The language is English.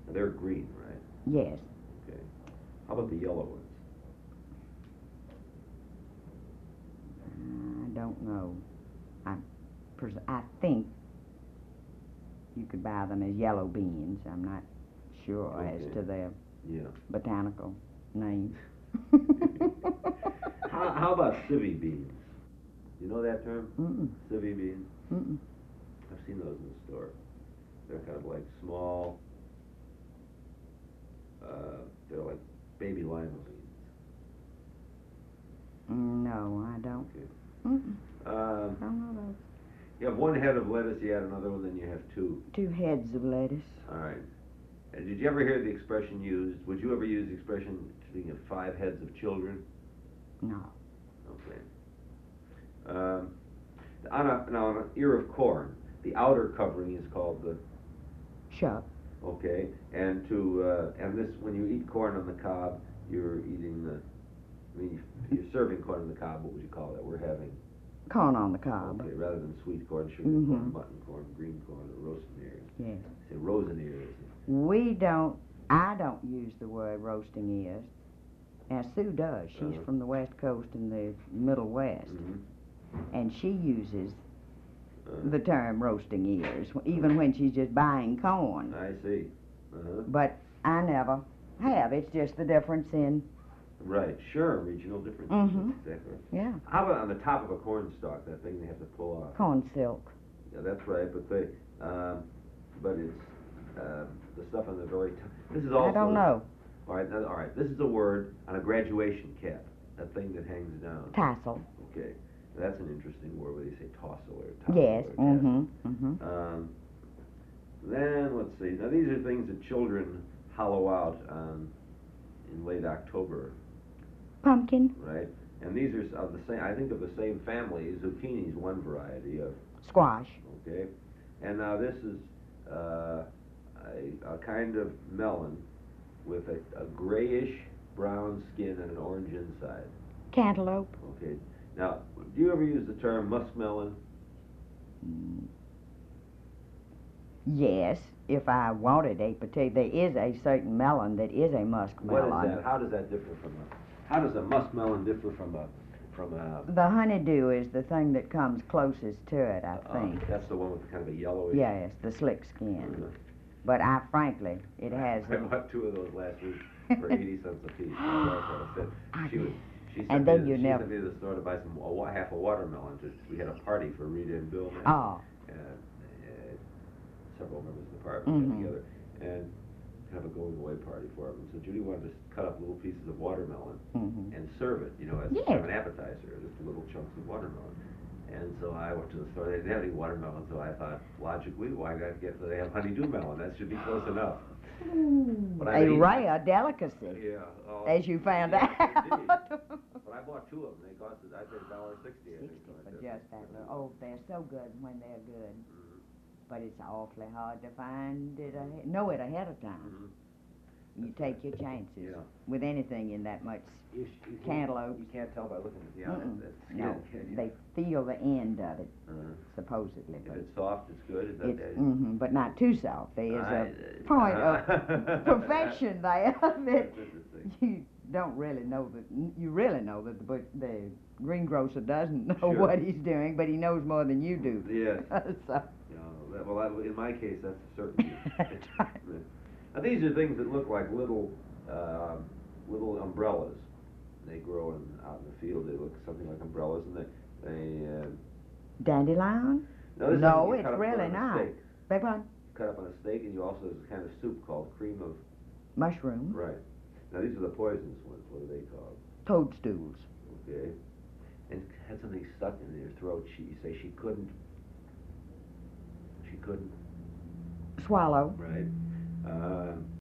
They're green, right? Yes. Okay. How about the yellow ones? I don't know. I think you could buy them as yellow beans. I'm not sure as Okay. to their Yeah. botanical name. How about civvy beans? You know that term? Mm-mm. Civvy beans? Mm-mm. I've seen those in the store. They're kind of like small, they're like baby lima beans. No, I don't. Okay. Mm-mm. Um, I don't know those. you have one head of lettuce, you add another one, then you have two. 2 heads of lettuce. All right. And did you ever hear the expression used? Would you ever use the expression, speaking of 5 heads of children? No. Okay. On an ear of corn, the outer covering is called the. Shuck. Okay. And this, when you eat corn on the cob, you're eating the. I mean, you're serving corn on the cob. What would you call that? We're having. Corn on the cob. Okay, rather than sweet corn, sugar Mhm. corn, mutton corn, green corn, or roasting ears. Yes. Say rosin ears. I don't use the word roasting ears. Now, Sue does. She's Uh-huh. from the West Coast and the Middle West. Mm-hmm. And she uses the term roasting ears, even when she's just buying corn. I see. Uh-huh. But I never have. It's just the difference in, Right, sure, regional differences. Mhm. That's exactly right. yeah, How about on the top of a corn stalk, that thing they have to pull off? corn silk. Yeah, that's right, but it's, the stuff on the very top. This is also. I don't know. All right, this is a word on a graduation cap, that thing that hangs down. Tassel. Okay, that's an interesting word, where they say tossel or tassel. Yes. Or tassel. Mm-hmm. Then, let's see, now these are things that children hollow out in late October, Pumpkin. right? And these are of the same, I think of the same family. Zucchini is one variety of, Squash. okay? And now this is a kind of melon with a grayish brown skin and an orange inside. Cantaloupe. Okay. Now, do you ever use the term muskmelon? Mm. Yes, if I wanted a particular, there is a certain melon that is a muskmelon. What is that? How does that differ from how does a muskmelon differ from a The honeydew is the thing that comes closest to it, I think. that's the one with kind of a yellowish. Yes, the slick skin. Uh-huh. But frankly, it has. I bought 2 of those last week for 80 cents a piece. My wife had a fit. She And sent then me, you she never- sent me to the store to buy half a watermelon. We had a party for Rita and Bill. Oh. And several members of the party got Mhm. together and have a going away party for them. So Judy wanted to cut up little pieces of watermelon Mhm. and serve it, as Yes. kind of an appetizer, just little chunks of watermelon. And so I went to the store. They didn't have any watermelon, so I thought, logically, why not get? They have honeydew melon. That should be close enough. But I A didn't- rare delicacy, Yeah. as you found yeah, out. indeed. But I bought 2 of them. They cost, I paid $1.60. I think. 60 something for like just that little. Oh, they're so good when they're good. Mhm. But it's awfully hard to find it, know it ahead of time. Mhm. You take your chances Yeah. with anything in that much You cantaloupe. You can't tell by looking at the Mm-mm. outside. No, Can you? they feel the end of it, Uh-huh. supposedly. If But it's soft, it's good. Is that but not too soft. There is a I- point of perfection there that That's interesting. you don't really know that. You really know that the greengrocer doesn't know Sure. what he's doing, but he knows more than you do. Yes. So. In my case, that's a certainty. That's right. Now, these are things that look like little umbrellas. They grow out in the field. They look something like umbrellas, and they Dandelion? no, this is No, something you it's cut up really on a not. steak. Beg pardon? Cut up on a steak, and you also there's a kind of soup called cream of. Mushroom. Right. Now these are the poisonous ones. What are they called? Toadstools. Okay. And had something stuck in her throat. You say she couldn't. She couldn't. Swallow. Right.